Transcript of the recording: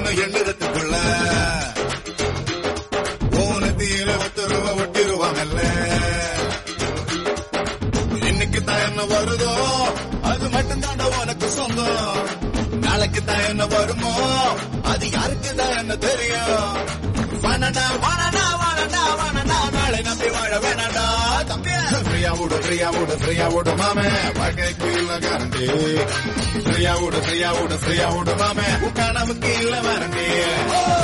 போகணும் எண்ணத்துக்குள்ள ஓனத்தியில 10 ரூபா ஒட்டிருவாங்கல்ல இன்னைக்கு தான் என்ன வருதோ அது மட்டும் தாண்டா உனக்கு சொந்தம் நாளைக்கு தான் என்ன வருமோ அது யாருக்கு தான் என்ன தெரியும் வானடா வானடா வானடா வானடா நாளை நம்பி வாழ வேணாடா தம்பி ஃப்ரீயா விடு மாமே வாழ்க்கைக்கு இல்ல கேரண்டி ஃப்ரீயா விடு மாமே கனவுக்கு இல்ல வாரண்டி